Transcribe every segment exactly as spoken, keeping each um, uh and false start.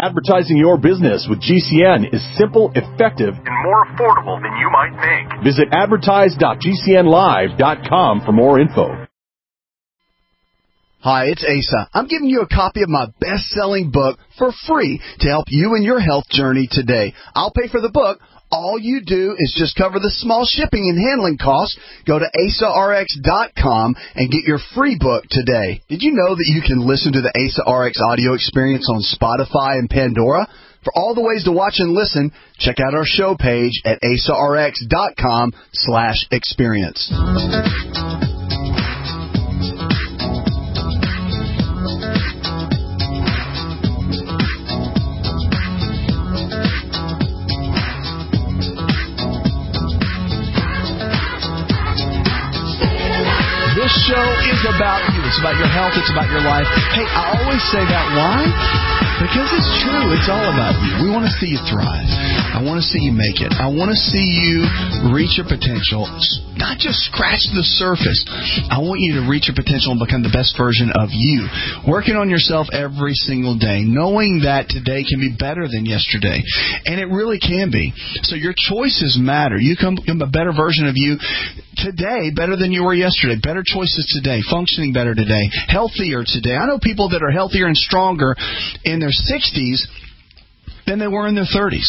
Advertising your business with G C N is simple, effective, and more affordable than you might think. Visit advertise dot g c n live dot com for more info. Hi, it's Asa. I'm giving you a copy of my best-selling book for free to help you in your health journey today. I'll pay for the book. All you do is just cover the small shipping and handling costs. Go to asa r x dot com and get your free book today. Did you know that you can listen to the Asa R X audio experience on Spotify and Pandora? For all the ways to watch and listen, check out our show page at asa r x dot com slash experience. This show is about you. It's about your health. It's about your life. Hey, I always say that. Why? Because it's true. It's all about you. We want to see you thrive. I want to see you make it. I want to see you reach your potential, not just scratch the surface. I want you to reach your potential and become the best version of you. Working on yourself every single day, knowing that today can be better than yesterday. And it really can be. So your choices matter. You can become a better version of you today, better than you were yesterday. Better choices today, functioning better today, healthier today. I know people that are healthier and stronger in their sixties than they were in their thirties.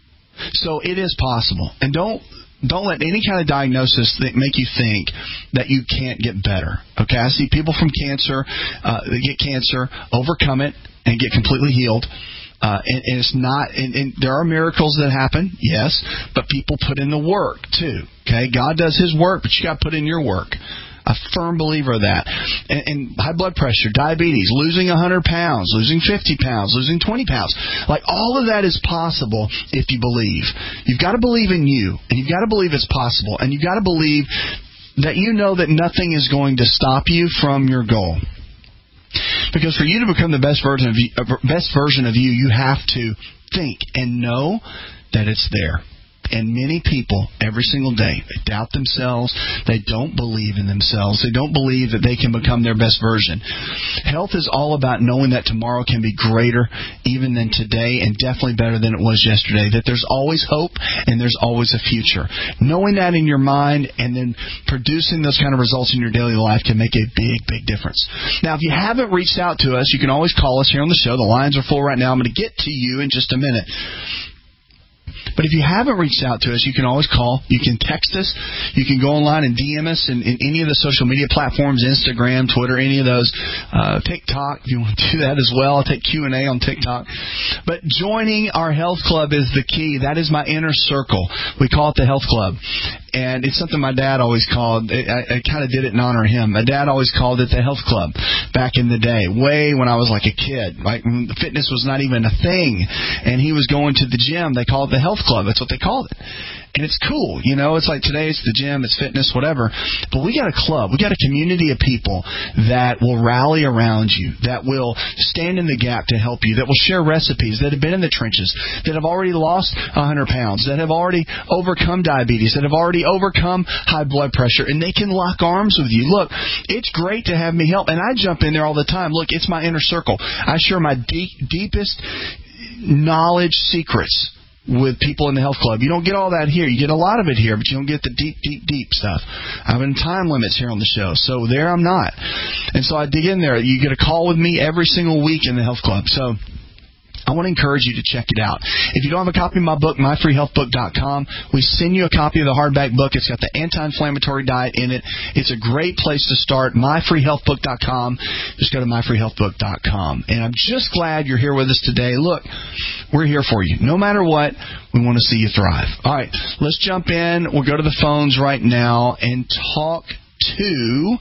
So it is possible. And don't don't let any kind of diagnosis that make you think that you can't get better. Okay, I see people from cancer, uh, that get cancer, overcome it, and get completely healed. Uh, and, and it's not, and, and there are miracles that happen, yes, but people put in the work too. Okay, God does His work, but you got to put in your work. A firm believer of that. And, and high blood pressure, diabetes, losing one hundred pounds, losing fifty pounds, losing twenty pounds. Like, all of that is possible if you believe. You've got to believe in you, and you've got to believe it's possible, and you've got to believe that you know that nothing is going to stop you from your goal. Because for you to become the best version of you, best version of you, you have to think and know that it's there. And many people, every single day, they doubt themselves. They don't believe in themselves. They don't believe that they can become their best version. Health is all about knowing that tomorrow can be greater even than today, and definitely better than it was yesterday. That there's always hope and there's always a future. Knowing that in your mind and then producing those kind of results in your daily life can make a big, big difference. Now, if you haven't reached out to us, you can always call us here on the show. The lines are full right now. I'm going to get to you in just a minute. But if you haven't reached out to us, you can always call. You can text us. You can go online and D M us in, in any of the social media platforms, Instagram, Twitter, any of those. Uh, TikTok, if you want to do that as well. I'll take Q and A on TikTok. But joining our health club is the key. That is my inner circle. We call it the health club. And it's something my dad always called. I, I kind of did it in honor of him. My dad always called it the health club back in the day, way when I was like a kid. Like, fitness was not even a thing. And he was going to the gym. They called it the health club. That's what they called it. And it's cool, you know. It's like today it's the gym, it's fitness, whatever. But we got a club. We got a community of people that will rally around you, that will stand in the gap to help you, that will share recipes, that have been in the trenches, that have already lost one hundred pounds, that have already overcome diabetes, that have already overcome high blood pressure, and they can lock arms with you. Look, it's great to have me help, and I jump in there all the time. Look, it's my inner circle. I share my deep, deepest knowledge secrets with people in the health club. You don't get all that here. You get a lot of it here, but you don't get the deep, deep, deep stuff. I'm in time limits here on the show, so there I'm not. And so I dig in there. You get a call with me every single week in the health club. So I want to encourage you to check it out. If you don't have a copy of my book, my free health book dot com, we send you a copy of the hardback book. It's got the anti-inflammatory diet in it. It's a great place to start, my free health book dot com. Just go to my free health book dot com. And I'm just glad you're here with us today. Look, we're here for you. No matter what, we want to see you thrive. All right, let's jump in. We'll go to the phones right now and talk to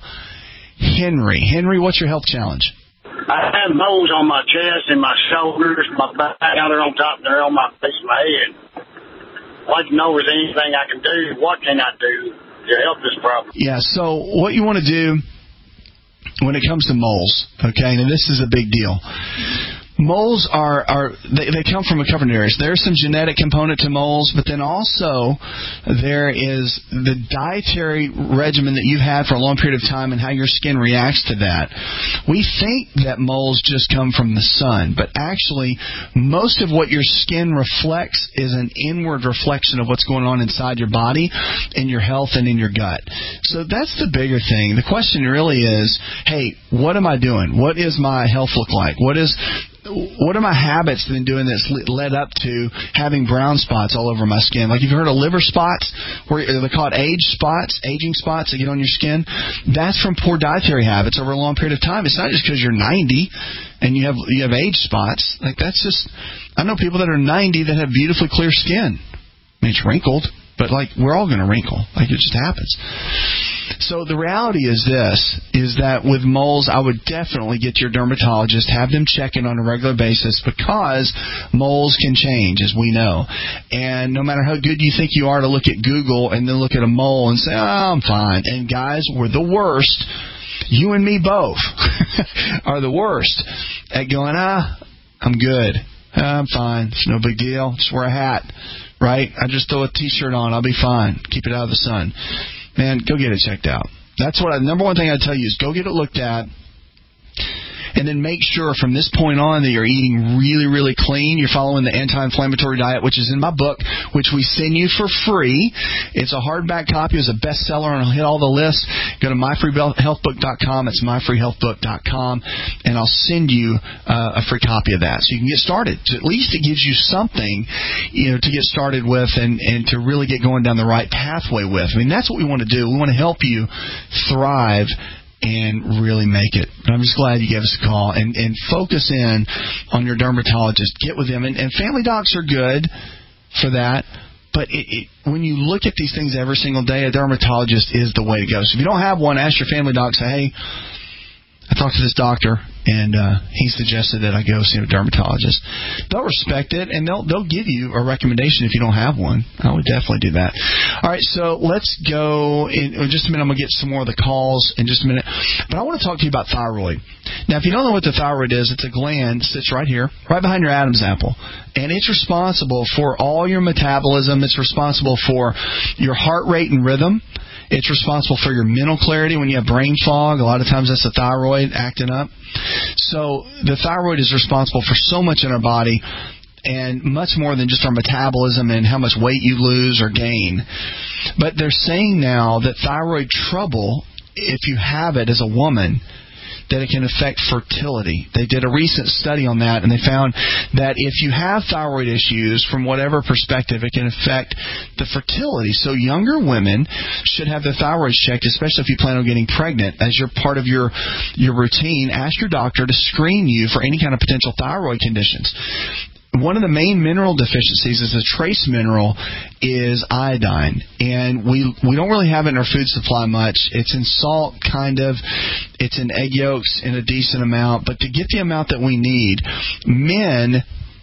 Henry. Henry, what's your health challenge? I have moles on my chest and my shoulders, my back, down there on top there on my face of my head. I'd like to know if there's anything I can do. What can I do to help this problem? Yeah, so what you want to do when it comes to moles, okay, and this is a big deal. Moles are, are they, they come from a couple of areas. There's some genetic component to moles, but then also there is the dietary regimen that you've had for a long period of time and how your skin reacts to that. We think that moles just come from the sun, but actually most of what your skin reflects is an inward reflection of what's going on inside your body, in your health, and in your gut. So that's the bigger thing. The question really is, hey, what am I doing? What is my health look like? What is What are my habits been doing that's led up to having brown spots all over my skin? Like, you've heard of liver spots, where they call it age spots, aging spots that get on your skin. That's from poor dietary habits over a long period of time. It's not just because you're ninety and you have you have age spots. Like, that's just, I know people that are ninety that have beautifully clear skin. I mean, it's wrinkled, but like, we're all going to wrinkle. Like, it just happens. So the reality is this, is that with moles, I would definitely get your dermatologist, have them check in on a regular basis, because moles can change, as we know. And no matter how good you think you are to look at Google and then look at a mole and say, oh, I'm fine. And guys, we're the worst. You and me both are the worst at going, ah, I'm good. I'm fine. It's no big deal. Just wear a hat, right? I just throw a T-shirt on. I'll be fine. Keep it out of the sun. Man, go get it checked out. That's what I, number one thing I tell you is go get it looked at. And then make sure from this point on that you're eating really, really clean. You're following the anti-inflammatory diet, which is in my book, which we send you for free. It's a hardback copy. It's a bestseller, and I'll hit all the lists. Go to my free health book dot com. It's my free health book dot com, and I'll send you uh, a free copy of that so you can get started. So at least it gives you something, you know, to get started with and, and to really get going down the right pathway with. I mean, that's what we want to do. We want to help you thrive and really make it. But I'm just glad you gave us a call. And, and focus in on your dermatologist. Get with them. And, and family docs are good for that. But it, it, when you look at these things every single day, a dermatologist is the way to go. So if you don't have one, ask your family doc. Say, hey, I talked to this doctor, and uh, he suggested that I go see a dermatologist. They'll respect it, and they'll they'll give you a recommendation if you don't have one. I would definitely do that. All right, so let's go. In, in just a minute, I'm going to get some more of the calls in just a minute. But I want to talk to you about thyroid. Now, if you don't know what the thyroid is, it's a gland that sits right here, right behind your Adam's apple. And it's responsible for all your metabolism. It's responsible for your heart rate and rhythm. It's responsible for your mental clarity when you have brain fog. A lot of times that's the thyroid acting up. So the thyroid is responsible for so much in our body, and much more than just our metabolism and how much weight you lose or gain. But they're saying now that thyroid trouble, if you have it as a woman, that it can affect fertility. They did a recent study on that, and they found that if you have thyroid issues, from whatever perspective, it can affect the fertility. So younger women should have their thyroids checked, especially if you plan on getting pregnant. As your part of your, your routine, ask your doctor to screen you for any kind of potential thyroid conditions. One of the main mineral deficiencies is a trace mineral is iodine, and we we don't really have it in our food supply much. It's in salt, kind of. It's in egg yolks in a decent amount, but to get the amount that we need, men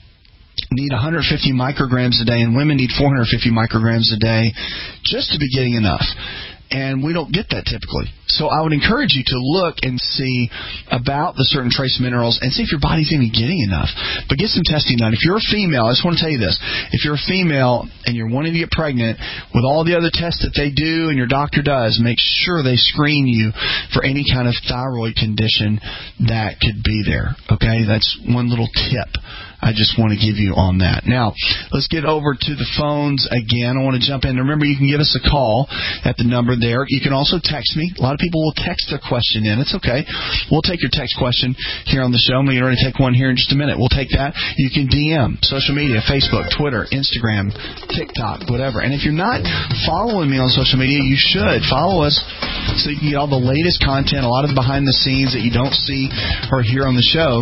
need one hundred fifty micrograms a day, and women need four hundred fifty micrograms a day just to be getting enough. And we don't get that typically. So I would encourage you to look and see about the certain trace minerals and see if your body's even getting enough. But get some testing done. If you're a female, I just want to tell you this. If you're a female and you're wanting to get pregnant, with all the other tests that they do and your doctor does, make sure they screen you for any kind of thyroid condition that could be there. Okay? That's one little tip I just want to give you on that. Now, let's get over to the phones again. I want to jump in. Remember, you can give us a call at the number there. You can also text me. A lot of people will text their question in. It's okay. We'll take your text question here on the show. I'm going to take one here in just a minute. We'll take that. You can D M, social media, Facebook, Twitter, Instagram, TikTok, whatever. And if you're not following me on social media, you should. Follow us so you can get all the latest content, a lot of the behind the scenes that you don't see or hear on the show.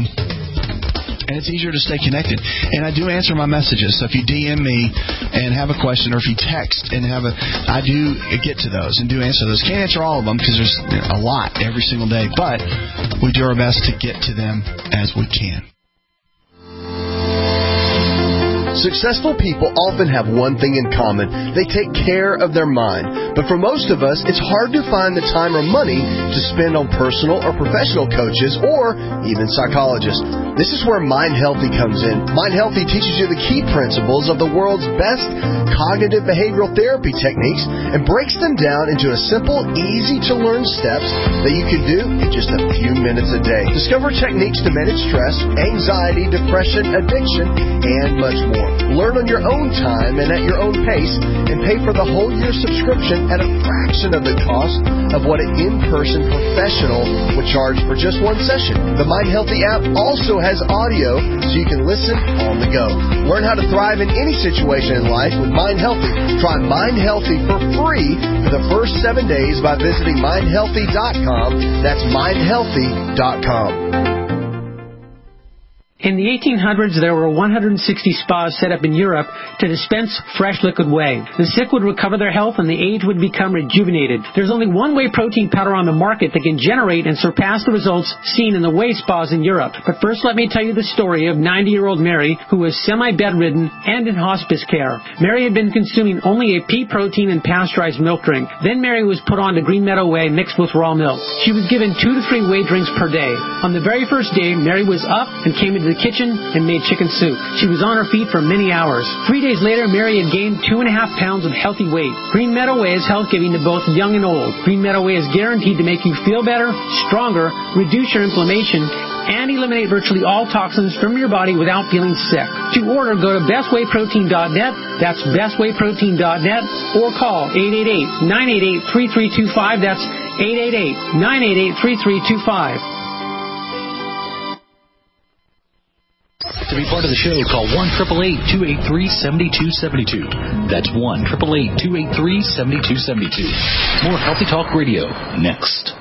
And it's easier to stay connected. And I do answer my messages. So if you D M me and have a question, or if you text and have a, I do get to those and do answer those. Can't answer all of them because there's a lot every single day, but we do our best to get to them as we can. Successful people often have one thing in common. They take care of their mind. But for most of us, it's hard to find the time or money to spend on personal or professional coaches or even psychologists. This is where Mind Healthy comes in. Mind Healthy teaches you the key principles of the world's best cognitive behavioral therapy techniques and breaks them down into a simple, easy-to-learn steps that you can do in just a few minutes a day. Discover techniques to manage stress, anxiety, depression, addiction, and much more. Learn on your own time and at your own pace, and pay for the whole year subscription at a fraction of the cost of what an in-person professional would charge for just one session. The Mind Healthy app also has audio so you can listen on the go. Learn how to thrive in any situation in life with Mind Healthy. Try Mind Healthy for free for the first seven days by visiting mind healthy dot com. That's mind healthy dot com. In the eighteen hundreds, there were one hundred sixty spas set up in Europe to dispense fresh liquid whey. The sick would recover their health and the aged would become rejuvenated. There's only one whey protein powder on the market that can generate and surpass the results seen in the whey spas in Europe. But first, let me tell you the story of ninety-year-old Mary, who was semi-bedridden and in hospice care. Mary had been consuming only a pea protein and pasteurized milk drink. Then Mary was put on to Green Meadow Whey mixed with raw milk. She was given two to three whey drinks per day. On the very first day, Mary was up and came into the kitchen and made chicken soup. She was on her feet for many hours. Three days later, Mary had gained two and a half pounds of healthy weight. Green Meadow Whey is health-giving to both young and old. Green Meadow Whey is guaranteed to make you feel better, stronger, reduce your inflammation, and eliminate virtually all toxins from your body without feeling sick. To order, go to best whey protein dot net. That's best whey protein dot net, or call eight eight eight, nine eight eight, three three two five. That's eight eight eight, nine eight eight, three three two five. To be part of the show, call one eight eight eight, two eight three, seven two seven two. That's one eight eight eight, two eight three, seven two seven two. More Healthy Talk Radio next.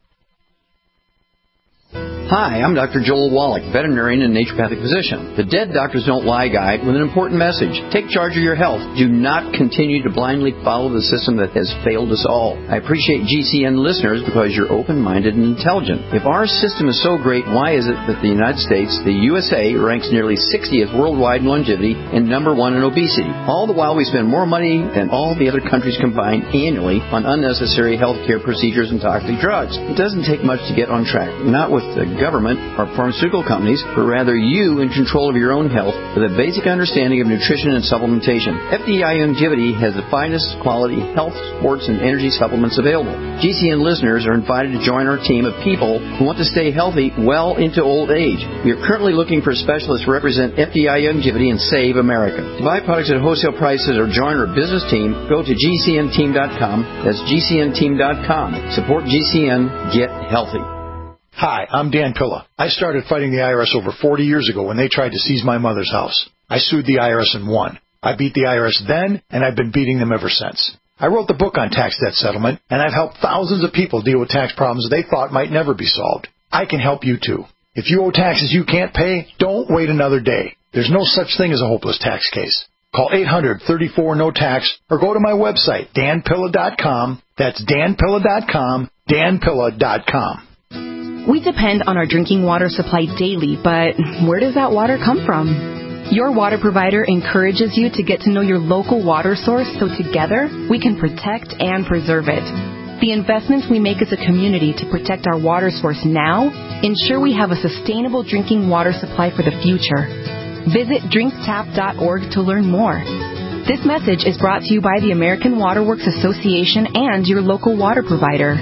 Hi, I'm Doctor Joel Wallach, veterinarian and naturopathic physician. The Dead Doctors Don't Lie guide with an important message. Take charge of your health. Do not continue to blindly follow the system that has failed us all. I appreciate G C N listeners because you're open-minded and intelligent. If our system is so great, why is it that the United States, the U S A, ranks nearly sixtieth worldwide in longevity and number one in obesity? All the while we spend more money than all the other countries combined annually on unnecessary healthcare procedures and toxic drugs. It doesn't take much to get on track. Not with the government or pharmaceutical companies, but rather you in control of your own health with a basic understanding of nutrition and supplementation. F D I Longevity has the finest quality health, sports, and energy supplements available. G C N listeners are invited to join our team of people who want to stay healthy well into old age. We are currently looking for specialists to represent F D I Longevity and Save America. To buy products at wholesale prices or join our business team, go to G C N team dot com. That's G C N team dot com. Support G C N. Get healthy. Hi, I'm Dan Pilla. I started fighting the I R S over forty years ago when they tried to seize my mother's house. I sued the I R S and won. I beat the I R S then, and I've been beating them ever since. I wrote the book on tax debt settlement, and I've helped thousands of people deal with tax problems they thought might never be solved. I can help you too. If you owe taxes you can't pay, don't wait another day. There's no such thing as a hopeless tax case. Call eight hundred, thirty-four, no tax or go to my website, dan pilla dot com. That's dan pilla dot com, dan pilla dot com. We depend on our drinking water supply daily, but where does that water come from? Your water provider encourages you to get to know your local water source so together we can protect and preserve it. The investments we make as a community to protect our water source now ensure we have a sustainable drinking water supply for the future. Visit drink tap dot org to learn more. This message is brought to you by the American Water Works Association and your local water provider.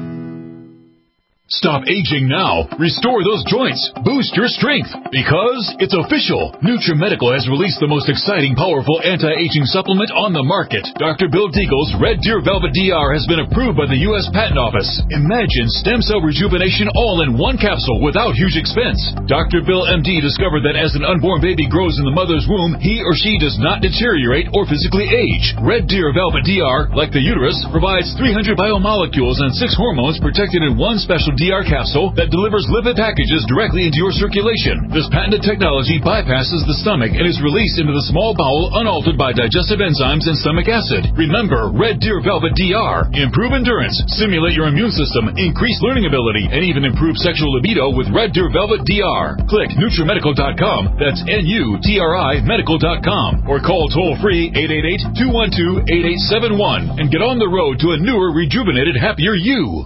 Stop aging now. Restore those joints. Boost your strength. Because it's official. NutriMedical has released the most exciting, powerful anti-aging supplement on the market. Doctor Bill Deagle's Red Deer Velvet D R has been approved by the U S Patent Office. Imagine stem cell rejuvenation all in one capsule without huge expense. Doctor Bill M D discovered that as an unborn baby grows in the mother's womb, he or she does not deteriorate or physically age. Red Deer Velvet D R, like the uterus, provides three hundred biomolecules and six hormones protected in one special D R capsule that delivers lipid packages directly into your circulation. This patented technology bypasses the stomach and is released into the small bowel unaltered by digestive enzymes and stomach acid. Remember Red Deer Velvet D R. Improve endurance, stimulate your immune system, increase learning ability, and even improve sexual libido with Red Deer Velvet D R. Click NutriMedical dot com. That's N U T R I medical dot com. Or call toll-free eight eight eight, two one two, eight eight seven one and get on the road to a newer, rejuvenated, happier you.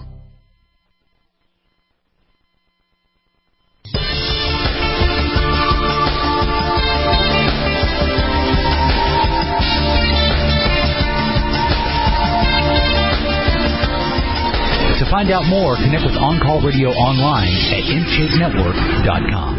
To find out more, connect with On Call Radio online at in shape network dot com.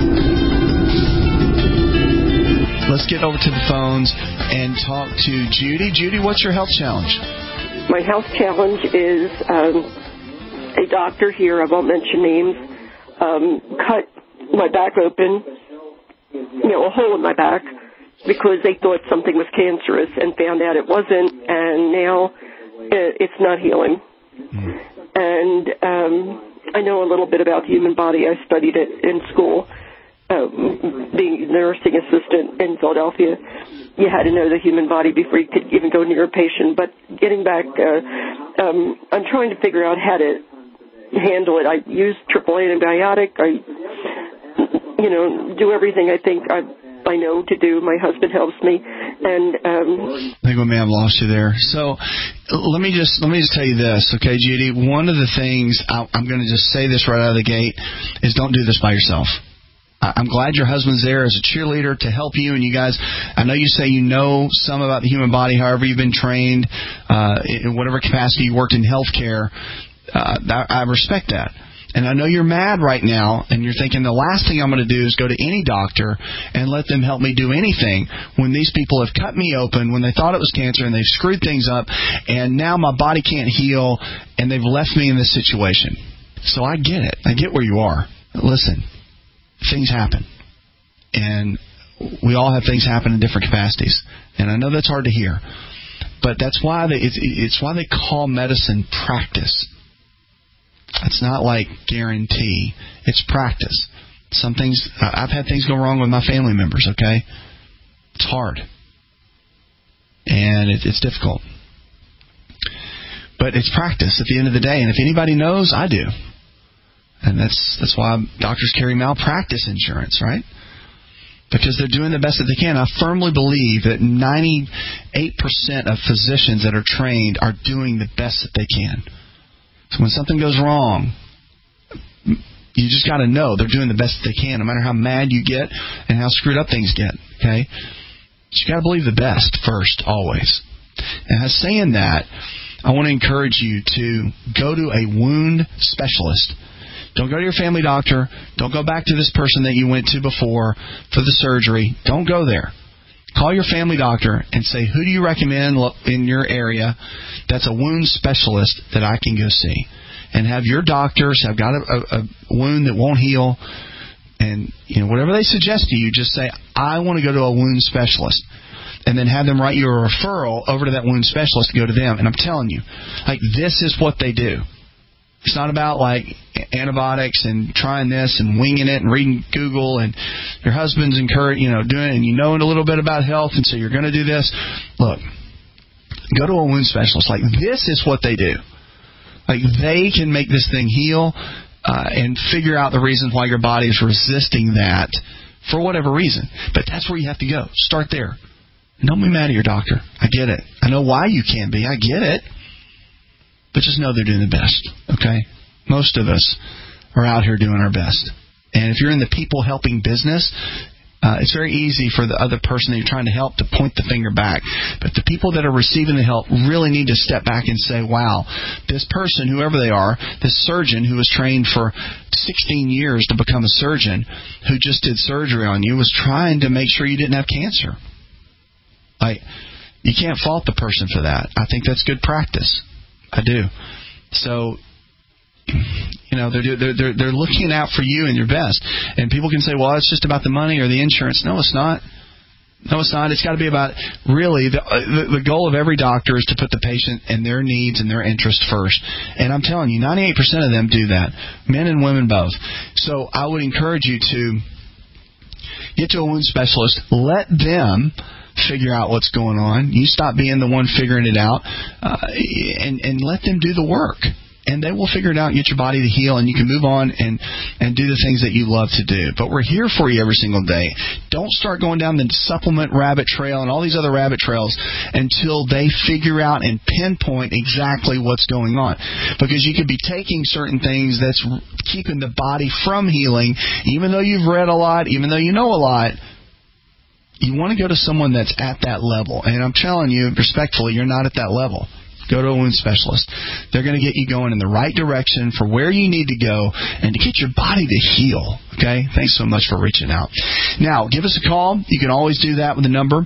Let's get over to the phones and talk to Judy. Judy, what's your health challenge? My health challenge is um, a doctor here, I won't mention names, um, cut my back open, you know, a hole in my back, because they thought something was cancerous and found out it wasn't, and now it's not healing. Mm. And um, I know a little bit about the human body. I studied it in school. Um, being a nursing assistant in Philadelphia, you had to know the human body before you could even go near a patient. But getting back, uh, um, I'm trying to figure out how to handle it. I use triple A antibiotic. I, you know, do everything I think I I know to do. My husband helps me, and um, I think we may have lost you there. So let me just let me just tell you this, okay, Judy. One of the things I, I'm going to just say this right out of the gate is don't do this by yourself. I'm glad your husband's there as a cheerleader to help you, and you guys, I know you say you know some about the human body, however you've been trained, uh, in whatever capacity you worked in healthcare. Uh, I respect that. And I know you're mad right now, and you're thinking the last thing I'm going to do is go to any doctor and let them help me do anything when these people have cut me open, when they thought it was cancer, and they've screwed things up, and now my body can't heal, and they've left me in this situation. So I get it. I get where you are. Listen. Things happen, and we all have things happen in different capacities, and I know that's hard to hear, but that's why they, it's, it's why they call medicine practice. It's not like guarantee. It's practice. Some things, I've had things go wrong with my family members, okay? It's hard, and it, it's difficult, but it's practice at the end of the day, and if anybody knows, I do. And that's that's why doctors carry malpractice insurance, right? Because they're doing the best that they can. I firmly believe that ninety-eight percent of physicians that are trained are doing the best that they can. So when something goes wrong, you just got to know they're doing the best that they can, no matter how mad you get and how screwed up things get, okay? But you got to believe the best first, always. And as saying that, I want to encourage you to go to a wound specialist. Don't go to your family doctor. Don't go back to this person that you went to before for the surgery. Don't go there. Call your family doctor and say, who do you recommend in your area that's a wound specialist that I can go see? And have your doctors have got a, a, a wound that won't heal. And you know whatever they suggest to you, just say, I want to go to a wound specialist. And then have them write you a referral over to that wound specialist to go to them. And I'm telling you, like, this is what they do. It's not about, like, antibiotics and trying this and winging it and reading Google and your husband's encourage, you know, doing it and you know a little bit about health and so you're going to do this. Look, go to a wound specialist. Like, this is what they do. Like, they can make this thing heal uh, and figure out the reasons why your body is resisting that for whatever reason. But that's where you have to go. Start there. And don't be mad at your doctor. I get it. I know why you can't be. I get it. But just know they're doing the best, okay? Most of us are out here doing our best. And if you're in the people helping business, uh, it's very easy for the other person that you're trying to help to point the finger back. But the people that are receiving the help really need to step back and say, wow, this person, whoever they are, this surgeon who was trained for sixteen years to become a surgeon, who just did surgery on you, was trying to make sure you didn't have cancer. Like, you can't fault the person for that. I think that's good practice. I do. So, you know, they're they're they're they're looking out for you and your best. And people can say, "Well, it's just about the money or the insurance." No, it's not. No, it's not. It's got to be about, really, the, the the goal of every doctor is to put the patient and their needs and their interests first. And I'm telling you, ninety-eight percent of them do that, men and women both. So I would encourage you to get to a wound specialist. Let them figure out what's going on. You stop being the one figuring it out, uh, and, and let them do the work. And they will figure it out and get your body to heal, and you can move on and, and do the things that you love to do. But we're here for you every single day. Don't start going down the supplement rabbit trail and all these other rabbit trails until they figure out and pinpoint exactly what's going on. Because you could be taking certain things that's keeping the body from healing, even though you've read a lot, even though you know a lot. You want to go to someone that's at that level. And I'm telling you, respectfully, you're not at that level. Go to a wound specialist. They're going to get you going in the right direction for where you need to go and to get your body to heal. Okay? Thanks so much for reaching out. Now, give us a call. You can always do that with a number.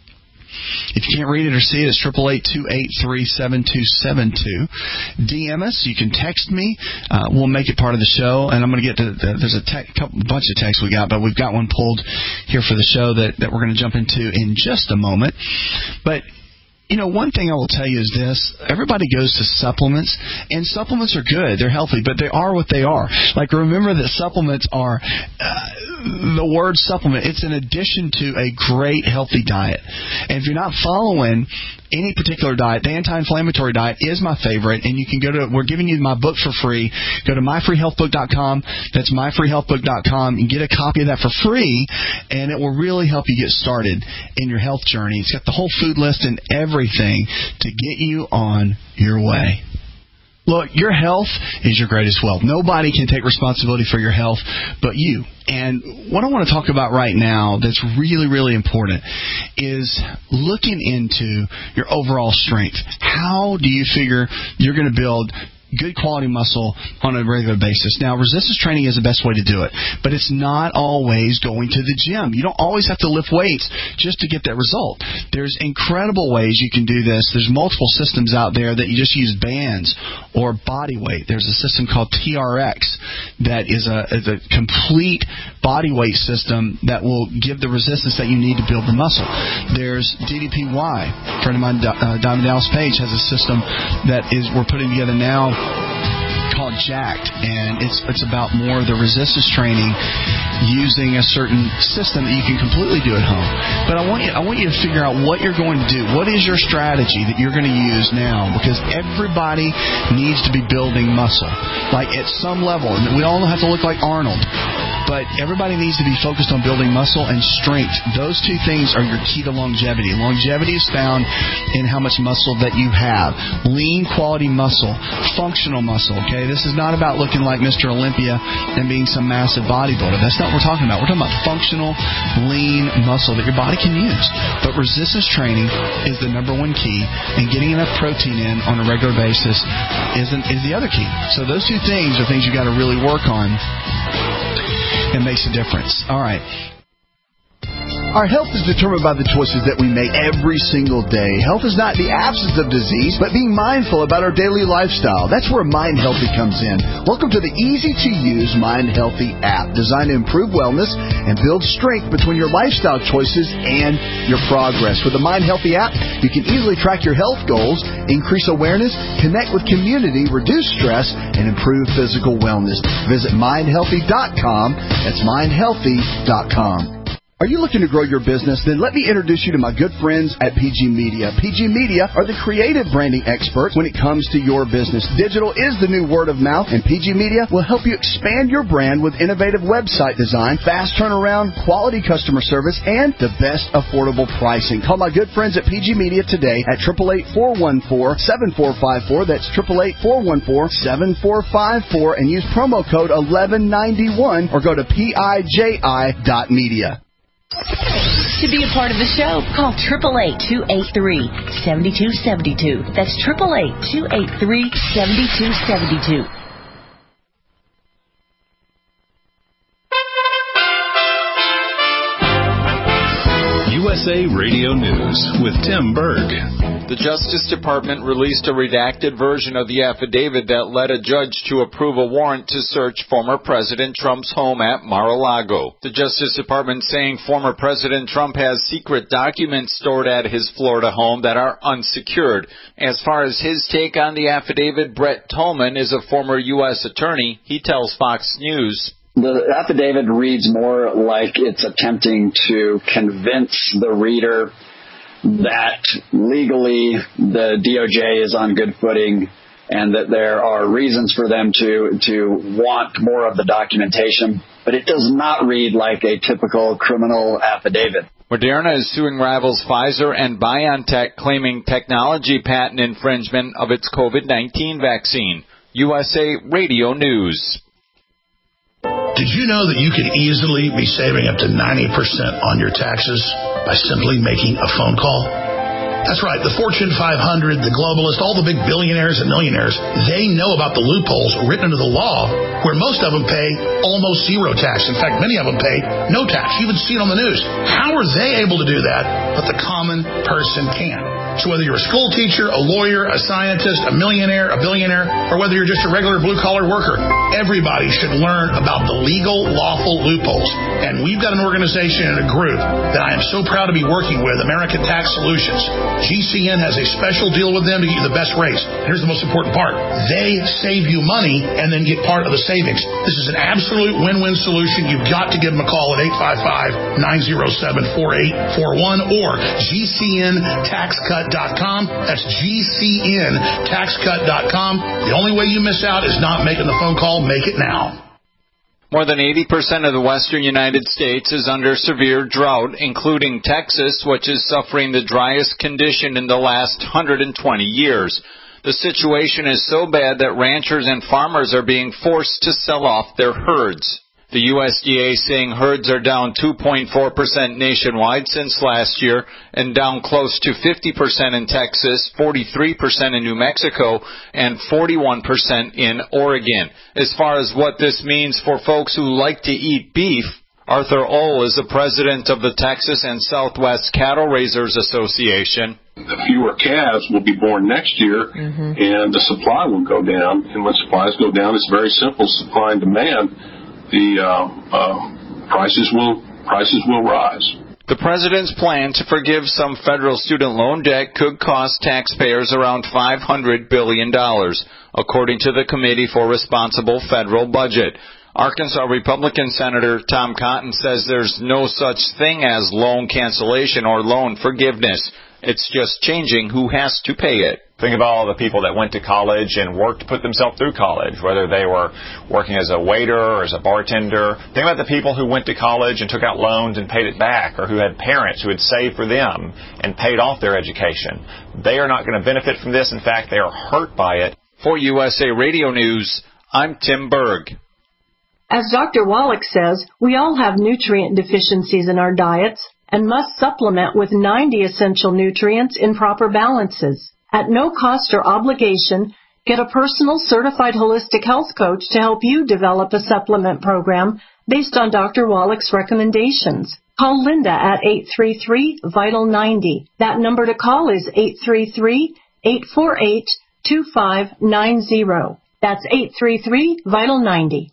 If you can't read it or see it, it's eight eight eight, two eight three, seven two seven two. D M us. You can text me. Uh, we'll make it part of the show. And I'm going to get to the, there's a te- couple, bunch of texts we got, but we've got one pulled here for the show that, that we're going to jump into in just a moment. But you know, one thing I will tell you is this. Everybody goes to supplements, and supplements are good. They're healthy, but they are what they are. Like, remember that supplements are, uh, the word supplement, it's in addition to a great, healthy diet. And if you're not following any particular diet, the anti-inflammatory diet is my favorite, and you can go to, we're giving you my book for free. Go to my free health book dot com. That's my free health book dot com. You get a copy of that for free, and it will really help you get started in your health journey. It's got the whole food list and everything to get you on your way. Look, your health is your greatest wealth. Nobody can take responsibility for your health but you. And what I want to talk about right now that's really, really important is looking into your overall strength. How do you figure you're going to build good quality muscle on a regular basis? Now, resistance training is the best way to do it, but it's not always going to the gym. You don't always have to lift weights just to get that result. There's incredible ways you can do this. There's multiple systems out there that you just use bands or body weight. There's a system called T R X that is a, is a complete body weight system that will give the resistance that you need to build the muscle. There's D D P Y. A friend of mine, uh, Diamond Dallas Page, has a system that is we're putting together now called Jacked, and it's it's about more of the resistance training using a certain system that you can completely do at home. But I want you I want you to figure out what you're going to do. What is your strategy that you're going to use now? Because everybody needs to be building muscle, like at some level. And we all don't have to look like Arnold, but everybody needs to be focused on building muscle and strength. Those two things are your key to longevity. Longevity is found in how much muscle that you have. Lean quality muscle, functional muscle, okay? This is not about looking like Mister Olympia and being some massive bodybuilder. That's not what we're talking about. We're talking about functional, lean muscle that your body can use. But resistance training is the number one key, and getting enough protein in on a regular basis is, an, is the other key. So those two things are things you got to really work on. It makes a difference. All right. Our health is determined by the choices that we make every single day. Health is not the absence of disease, but being mindful about our daily lifestyle. That's where Mind Healthy comes in. Welcome to the easy-to-use Mind Healthy app, designed to improve wellness and build strength between your lifestyle choices and your progress. With the Mind Healthy app, you can easily track your health goals, increase awareness, connect with community, reduce stress, and improve physical wellness. Visit mind healthy dot com. That's mind healthy dot com. Are you looking to grow your business? Then let me introduce you to my good friends at P G Media. P G Media are the creative branding experts when it comes to your business. Digital is the new word of mouth, and P G Media will help you expand your brand with innovative website design, fast turnaround, quality customer service, and the best affordable pricing. Call my good friends at P G Media today at eight eight eight, four one four, seven four five four. That's eight eight eight, four one four, seven four five four, and use promo code eleven ninety-one or go to P I J I dot media. To be a part of the show, call eight eight eight, two eight three, seven two seven two. That's eight eight eight, two eight three, seven two seven two. U S A Radio News with Tim Berg. The Justice Department released a redacted version of the affidavit that led a judge to approve a warrant to search former President Trump's home at Mar-a-Lago. The Justice Department saying former President Trump has secret documents stored at his Florida home that are unsecured. As far as his take on the affidavit, Brett Tolman is a former U S attorney. He tells Fox News. The affidavit reads more like it's attempting to convince the reader that legally the D O J is on good footing and that there are reasons for them to to want more of the documentation. But it does not read like a typical criminal affidavit. Moderna is suing rivals Pfizer and BioNTech, claiming technology patent infringement of its COVID nineteen vaccine. U S A Radio News. Did you know that you could easily be saving up to ninety percent on your taxes by simply making a phone call? That's right. The Fortune five hundred, the globalists, all the big billionaires and millionaires, they know about the loopholes written into the law where most of them pay almost zero tax. In fact, many of them pay no tax. You even see it on the news. How are they able to do that, but the common person can't? So whether you're a school teacher, a lawyer, a scientist, a millionaire, a billionaire, or whether you're just a regular blue-collar worker, everybody should learn about the legal, lawful loopholes. And we've got an organization and a group that I am so proud to be working with, American Tax Solutions. G C N has a special deal with them to get you the best rates. And here's the most important part. They save you money and then get part of the savings. This is an absolute win-win solution. You've got to give them a call at eight five five, nine oh seven, four eight four one or G C N tax cut dot com. That's G C N tax cut dot com. The only way you miss out is not making the phone call. Make it now. More than eighty percent of the western United States is under severe drought, including Texas, which is suffering the driest condition in the last one hundred twenty years. The situation is so bad that ranchers and farmers are being forced to sell off their herds. The U S D A saying herds are down two point four percent nationwide since last year and down close to fifty percent in Texas, forty-three percent in New Mexico, and forty-one percent in Oregon. As far as what this means for folks who like to eat beef, Arthur Ohl is the president of the Texas and Southwest Cattle Raisers Association. The fewer calves will be born next year, mm-hmm. and the supply will go down. And when supplies go down, it's very simple, supply and demand. The uh, uh, prices will prices will rise. The president's plan to forgive some federal student loan debt could cost taxpayers around five hundred billion dollars, according to the Committee for Responsible Federal Budget. Arkansas Republican Senator Tom Cotton says there's no such thing as loan cancellation or loan forgiveness. It's just changing who has to pay it. Think about all the people that went to college and worked to put themselves through college, whether they were working as a waiter or as a bartender. Think about the people who went to college and took out loans and paid it back, or who had parents who had saved for them and paid off their education. They are not going to benefit from this. In fact, they are hurt by it. For U S A Radio News, I'm Tim Berg. As Doctor Wallach says, we all have nutrient deficiencies in our diets and must supplement with ninety essential nutrients in proper balances. At no cost or obligation, get a personal certified holistic health coach to help you develop a supplement program based on Doctor Wallach's recommendations. Call Linda at eight three three, vital ninety. That number to call is eight three three, eight four eight, two five nine zero. That's eight three three, vital ninety.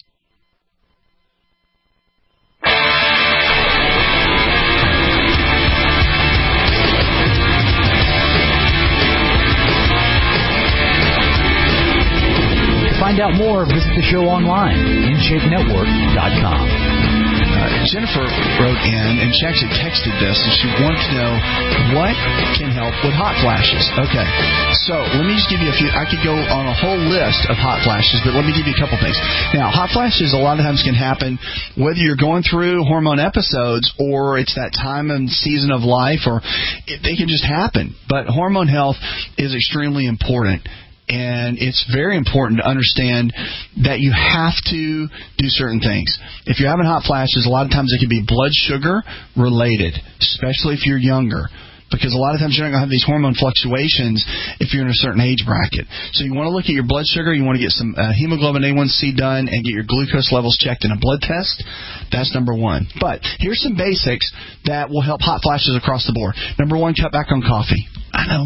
Find out more, visit the show online, in shape network dot com. Uh, Jennifer wrote in, and she actually texted this, and she wanted to know what can help with hot flashes. Okay, so let me just give you a few. I could go on a whole list of hot flashes, but let me give you a couple things. Now, hot flashes a lot of times can happen whether you're going through hormone episodes or it's that time and season of life, or it, they can just happen. But hormone health is extremely important. And it's very important to understand that you have to do certain things. If you're having hot flashes, a lot of times it can be blood sugar related, especially if you're younger. because a lot of times you're not going to have these hormone fluctuations if you're in a certain age bracket. So you want to look at your blood sugar. You want to get some uh, hemoglobin A one C done and get your glucose levels checked in a blood test. That's number one. But here's some basics that will help hot flashes across the board. Number one, cut back on coffee. I know.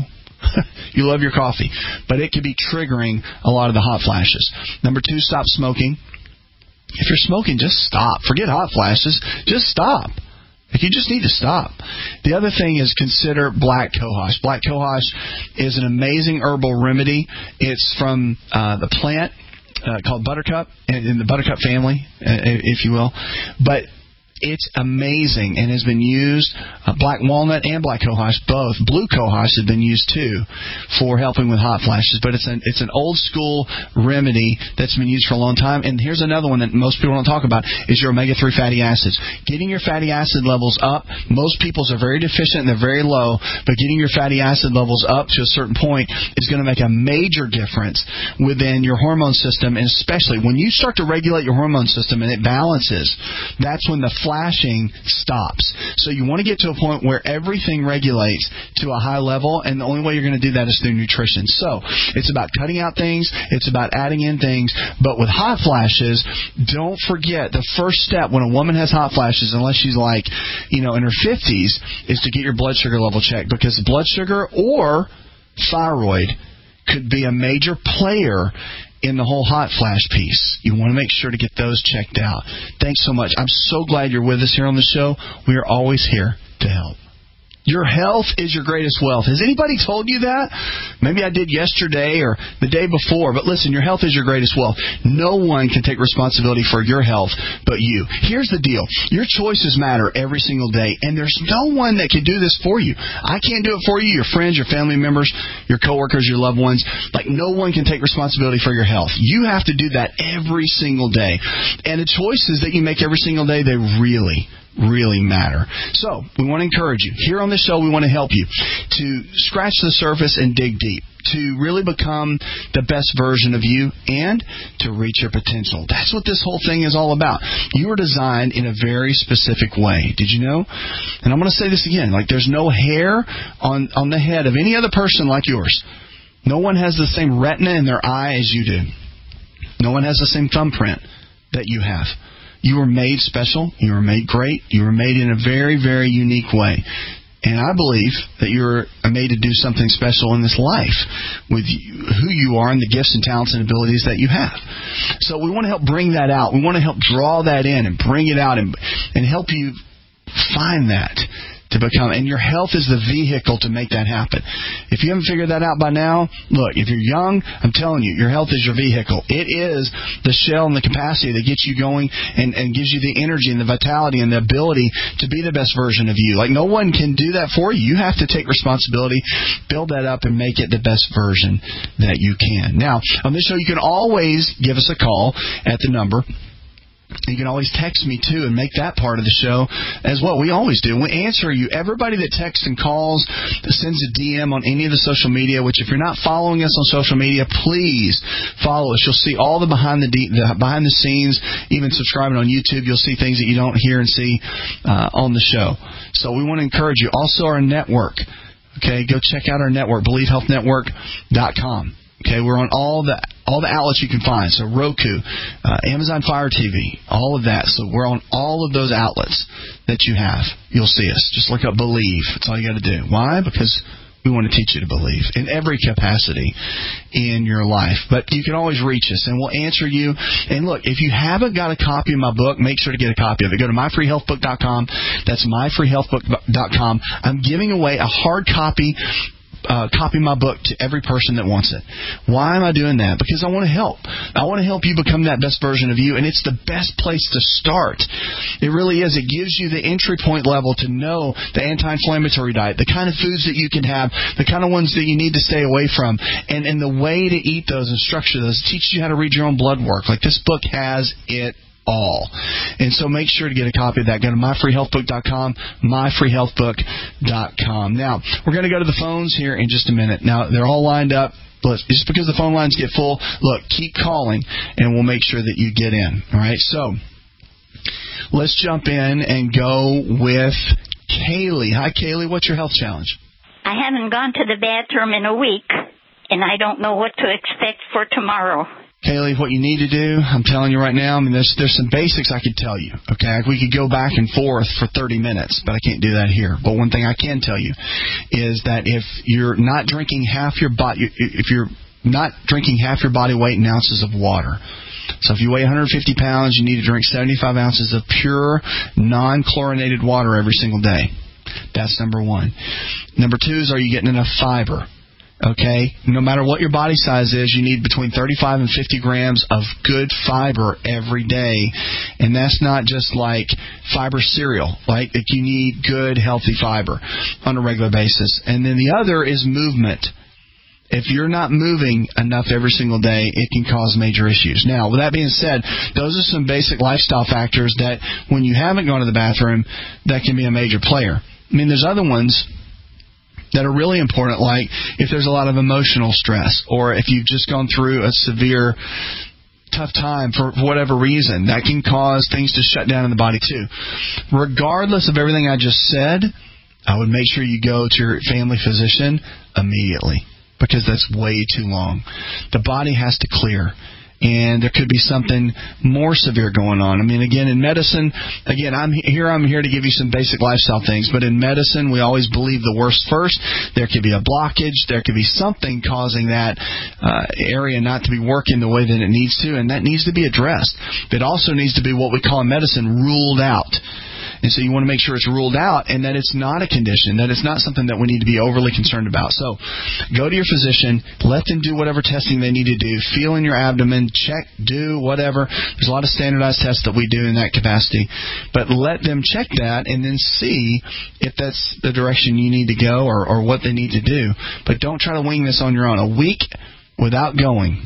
You love your coffee, but it could be triggering a lot of the hot flashes. Number two, stop smoking. If you're smoking, just stop. Forget hot flashes. Just stop. You just need to stop. The other thing is consider black cohosh. Black cohosh is an amazing herbal remedy. It's from uh, the plant uh, called buttercup, in the buttercup family, uh, if you will. But it's amazing and has been used, uh, black walnut and black cohosh, both. Blue cohosh has been used too for helping with hot flashes, but it's an, it's an old school remedy that's been used for a long time. And here's another one that most people don't talk about is your omega three fatty acids. Getting your fatty acid levels up, most people's are very deficient and they're very low, but getting your fatty acid levels up to a certain point is going to make a major difference within your hormone system, and especially when you start to regulate your hormone system and it balances, that's when the flashing stops. So you want to get to a point where everything regulates to a high level, and the only way you're going to do that is through nutrition. So it's about cutting out things, it's about adding in things, but with hot flashes, don't forget the first step when a woman has hot flashes, unless she's like, you know, in her fifties, is to get your blood sugar level checked, because blood sugar or thyroid could be a major player in the whole hot flash piece. You want to make sure to get those checked out. Thanks so much. I'm so glad you're with us here on the show. We are always here to help. Your health is your greatest wealth. Has anybody told you that? Maybe I did yesterday or the day before, but listen, your health is your greatest wealth. No one can take responsibility for your health but you. Here's the deal. Your choices matter every single day, and there's no one that can do this for you. I can't do it for you, your friends, your family members, your coworkers, your loved ones. Like, no one can take responsibility for your health. You have to do that every single day. And the choices that you make every single day, they really really matter. So, we want to encourage you. Here on the show, we want to help you to scratch the surface and dig deep, to really become the best version of you and to reach your potential. That's what this whole thing is all about. You were designed in a very specific way. Did you know? And I'm going to say this again. Like, there's no hair on, on the head of any other person like yours. No one has the same retina in their eye as you do. No one has the same thumbprint that you have. You were made special. You were made great. You were made in a very, very unique way. And I believe that you're made to do something special in this life with who you are and the gifts and talents and abilities that you have. So we want to help bring that out. We want to help draw that in and bring it out and, and help you find that to become. And your health is the vehicle to make that happen. If you haven't figured that out by now, look, if you're young, I'm telling you, your health is your vehicle. It is the shell and the capacity that gets you going and, and gives you the energy and the vitality and the ability to be the best version of you. Like, no one can do that for you. You have to take responsibility, build that up, and make it the best version that you can. Now, on this show, you can always give us a call at the number. You can always text me, too, and make that part of the show as well. We always do. We answer you. Everybody that texts and calls, that sends a D M on any of the social media, which if you're not following us on social media, please follow us. You'll see all the behind the, de- the behind the scenes, even subscribing on YouTube. You'll see things that you don't hear and see uh, on the show. So we want to encourage you. Also, our network. Okay, go check out our network, believe health network dot com. Okay, we're on all the all the outlets you can find. So Roku, uh, Amazon Fire T V, all of that. So we're on all of those outlets that you have. You'll see us. Just look up Believe. That's all you got to do. Why? Because we want to teach you to believe in every capacity in your life. But you can always reach us, and we'll answer you. And look, if you haven't got a copy of my book, make sure to get a copy of it. Go to my free health book dot com. That's my free health book dot com. I'm giving away a hard copy Uh, copy my book to every person that wants it. Why am I doing that? Because I want to help. I want to help you become that best version of you, and it's the best place to start. It really is. It gives you the entry point level to know the anti-inflammatory diet, the kind of foods that you can have, the kind of ones that you need to stay away from, and, and the way to eat those and structure those. It teaches you how to read your own blood work. Like, this book has it all. And so make sure to get a copy of that. Go to my free health book dot com, my free health book dot com. Now, we're going to go to the phones here in just a minute. Now, they're all lined up. Just because the phone lines get full, look, keep calling, and we'll make sure that you get in. All right? So, let's jump in and go with Kaylee. Hi, Kaylee. What's your health challenge? I haven't gone to the bathroom in a week, and I don't know what to expect for tomorrow. Kaylee, what you need to do, I'm telling you right now, I mean, there's there's some basics I could tell you, okay? We could go back and forth for thirty minutes, but I can't do that here. But one thing I can tell you is that if you're not drinking half your body, if you're not drinking half your body weight in ounces of water, so if you weigh one hundred fifty pounds, you need to drink seventy-five ounces of pure, non-chlorinated water every single day. That's number one. Number two is, are you getting enough fiber? Okay, no matter what your body size is, you need between thirty-five and fifty grams of good fiber every day. And that's not just like fiber cereal. Like, you need good, healthy fiber on a regular basis. And then the other is movement. If you're not moving enough every single day, it can cause major issues. Now, with that being said, those are some basic lifestyle factors that when you haven't gone to the bathroom, that can be a major player. I mean, there's other ones that are really important, like if there's a lot of emotional stress, or if you've just gone through a severe tough time for whatever reason, that can cause things to shut down in the body too. Regardless of everything I just said, I would make sure you go to your family physician immediately, because that's way too long. The body has to clear, and there could be something more severe going on. I mean, again, in medicine, again, I'm here I'm here to give you some basic lifestyle things, but in medicine, we always believe the worst first. There could be a blockage. There could be something causing that uh, area not to be working the way that it needs to, and that needs to be addressed. It also needs to be what we call in medicine ruled out. And so you want to make sure it's ruled out and that it's not a condition, that it's not something that we need to be overly concerned about. So go to your physician, let them do whatever testing they need to do, feel in your abdomen, check, do whatever. There's a lot of standardized tests that we do in that capacity. But let them check that and then see if that's the direction you need to go, or, or what they need to do. But don't try to wing this on your own. A week without going,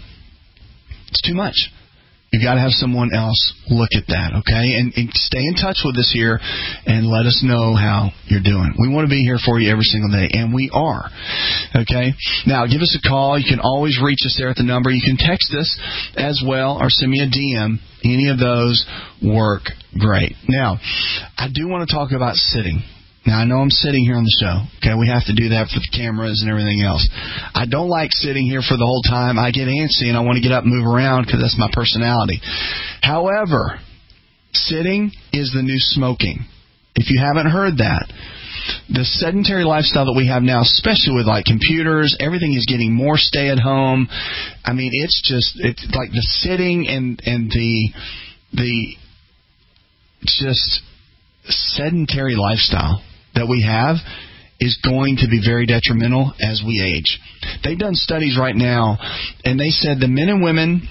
it's too much. You've got to have someone else look at that, okay? And, and stay in touch with us here and let us know how you're doing. We want to be here for you every single day, and we are, okay? Now, give us a call. You can always reach us there at the number. You can text us as well or send me a D M. Any of those work great. Now, I do want to talk about sitting. Now, I know I'm sitting here on the show. Okay, we have to do that for the cameras and everything else. I don't like sitting here for the whole time. I get antsy and I want to get up and move around because that's my personality. However, sitting is the new smoking. If you haven't heard that, the sedentary lifestyle that we have now, especially with like computers, everything is getting more stay at home. I mean, it's just it's like the sitting and and the the just sedentary lifestyle that we have is going to be very detrimental as we age. They've done studies right now, and they said the men and women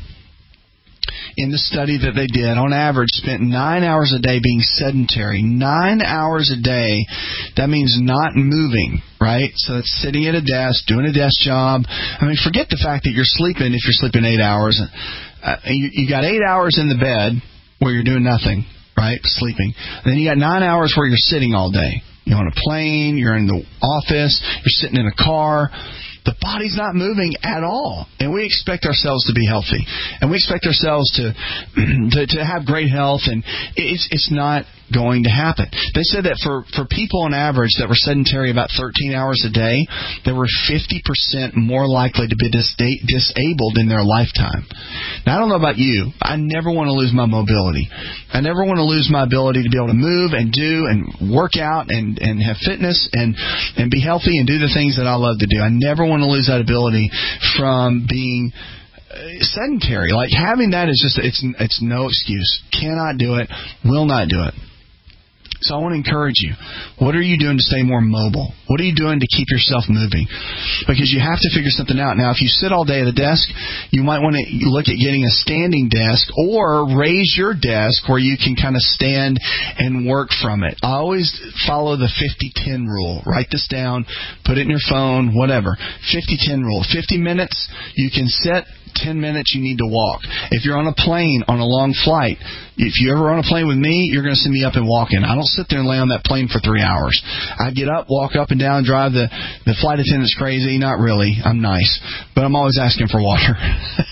in the study that they did, on average, spent nine hours a day being sedentary. Nine hours a day, that means not moving, right? So it's sitting at a desk, doing a desk job. I mean, forget the fact that you're sleeping if you're sleeping eight hours. Uh, you, you got eight hours in the bed where you're doing nothing, right, sleeping. And then you got nine hours where you're sitting all day. You're on a plane, you're in the office, you're sitting in a car. The body's not moving at all. And we expect ourselves to be healthy. And we expect ourselves to to, to have great health, and it's it's not going to happen. They said that for, for people on average that were sedentary about thirteen hours a day, they were fifty percent more likely to be dis- disabled in their lifetime. Now, I don't know about you. I never want to lose my mobility. I never want to lose my ability to be able to move and do and work out and, and have fitness and, and be healthy and do the things that I love to do. I never want to lose that ability from being sedentary. Like, having that is just, it's it's no excuse. Cannot do it. Will not do it. So I want to encourage you. What are you doing to stay more mobile? What are you doing to keep yourself moving? Because you have to figure something out. Now, if you sit all day at a desk, you might want to look at getting a standing desk or raise your desk where you can kind of stand and work from it. I always follow the fifty ten rule. Write this down. Put it in your phone, whatever. fifty ten rule. fifty minutes, you can sit. ten minutes, you need to walk. If you're on a plane, on a long flight, if you're ever on a plane with me, you're going to see me up and walking. I don't sit there and lay on that plane for three hours. I get up, walk up and down, drive the, the flight attendant's crazy. Not really. I'm nice. But I'm always asking for water.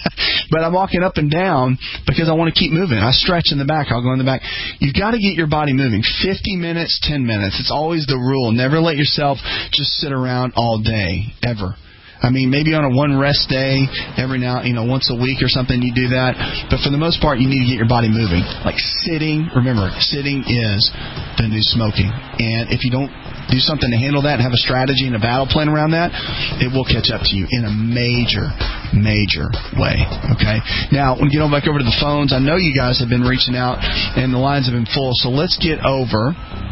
but I'm walking up and down because I want to keep moving. I stretch in the back. I'll go in the back. You've got to get your body moving. fifty minutes, ten minutes. It's always the rule. Never let yourself just sit around all day, ever. I mean, maybe on a one rest day, every now, you know, once a week or something, you do that. But for the most part, you need to get your body moving. Like sitting, remember, sitting is the new smoking. And if you don't do something to handle that and have a strategy and a battle plan around that, it will catch up to you in a major, major way. Okay? Now, when we get on back over to the phones, I know you guys have been reaching out and the lines have been full, so let's get over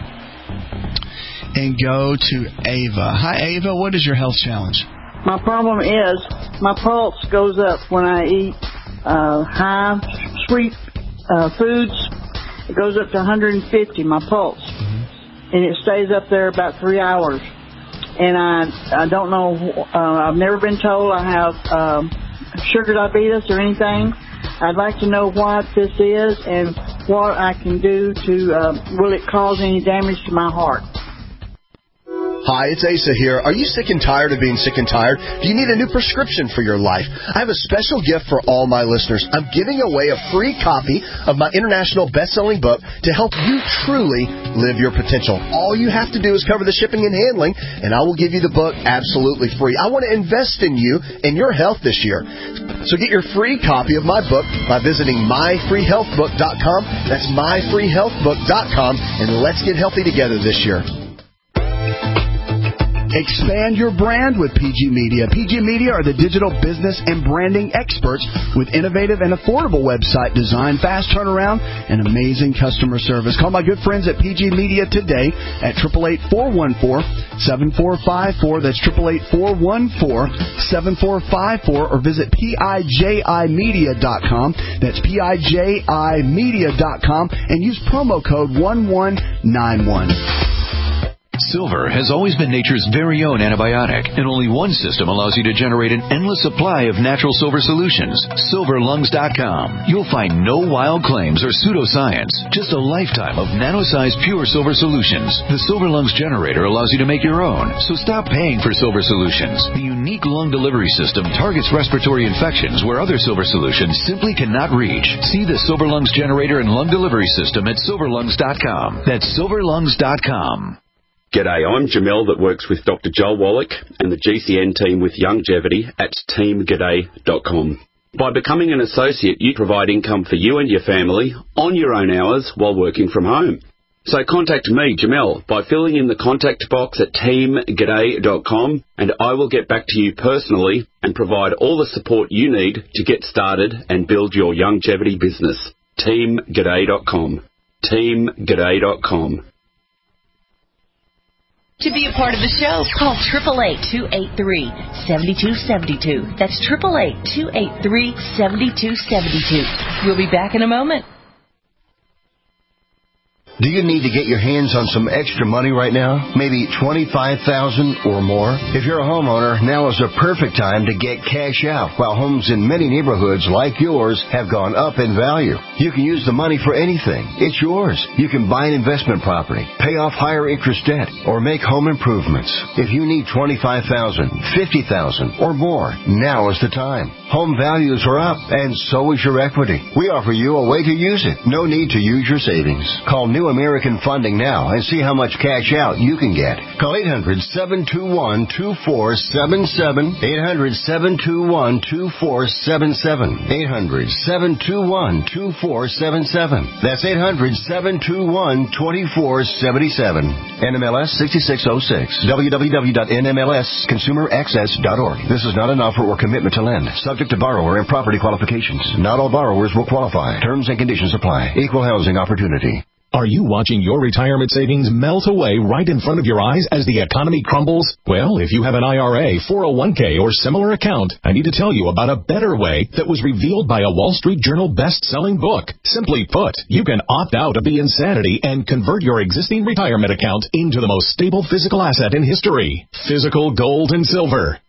and go to Ava. Hi, Ava. What is your health challenge? My problem is my pulse goes up when I eat uh, high sweet uh, foods. It goes up to one hundred fifty, my pulse. Mm-hmm. And it stays up there about three hours. And I I don't know, uh, I've never been told I have um, sugar diabetes or anything. I'd like to know what this is and what I can do to, uh, will it cause any damage to my heart? Hi, it's Asa here. Are you sick and tired of being sick and tired? Do you need a new prescription for your life? I have a special gift for all my listeners. I'm giving away a free copy of my international best-selling book to help you truly live your potential. All you have to do is cover the shipping and handling, and I will give you the book absolutely free. I want to invest in you and your health this year. So get your free copy of my book by visiting my free health book dot com. That's my free health book dot com, and let's get healthy together this year. Expand your brand with P G Media. P G Media are the digital business and branding experts with innovative and affordable website design, fast turnaround, and amazing customer service. Call my good friends at P G Media today at eight eight eight, four one four, seven four five four. That's eight eight eight, four one four, seven four five four. Or visit P I J I media dot com. That's P I J I media dot com. And use promo code one one nine one. Silver has always been nature's very own antibiotic, and only one system allows you to generate an endless supply of natural silver solutions. silver lungs dot com. You'll find no wild claims or pseudoscience, just a lifetime of nano-sized pure silver solutions. The Silver Lungs generator allows you to make your own, so stop paying for silver solutions. The unique lung delivery system targets respiratory infections where other silver solutions simply cannot reach. See the Silver Lungs generator and lung delivery system at silver lungs dot com. That's silver lungs dot com. G'day, I'm Jamel that works with Doctor Joel Wallach and the G C N team with Youngevity at team g'day dot com. By becoming an associate, you provide income for you and your family on your own hours while working from home. So contact me, Jamel, by filling in the contact box at team g'day dot com, and I will get back to you personally and provide all the support you need to get started and build your Youngevity business. team g'day dot com. team g'day dot com. To be a part of the show, call eight eight eight, two eight three, seven two seven two. That's eight eight eight, two eight three, seven two seven two. We'll be back in a moment. Do you need to get your hands on some extra money right now? Maybe twenty-five thousand dollars or more? If you're a homeowner, now is a perfect time to get cash out while homes in many neighborhoods like yours have gone up in value. You can use the money for anything. It's yours. You can buy an investment property, pay off higher interest debt, or make home improvements. If you need twenty-five thousand dollars, fifty thousand dollars or more, now is the time. Home values are up, and so is your equity. We offer you a way to use it. No need to use your savings. Call New American Funding now and see how much cash out you can get. Call eight hundred, seven two one, two four seven seven, eight hundred, seven two one, two four seven seven, eight hundred, seven two one, two four seven seven. That's eight hundred, seven two one, two four seven seven. N M L S six six zero six. w w w dot n m l s consumer access dot org. This is not an offer or commitment to lend. Subject to borrower and property qualifications. Not all borrowers will qualify. Terms and conditions apply. Equal housing opportunity. Are you watching your retirement savings melt away right in front of your eyes as the economy crumbles? Well, if you have an I R A, four oh one k, or similar account, I need to tell you about a better way that was revealed by a Wall Street Journal best-selling book. Simply put, you can opt out of the insanity and convert your existing retirement account into the most stable physical asset in history. Physical gold and silver.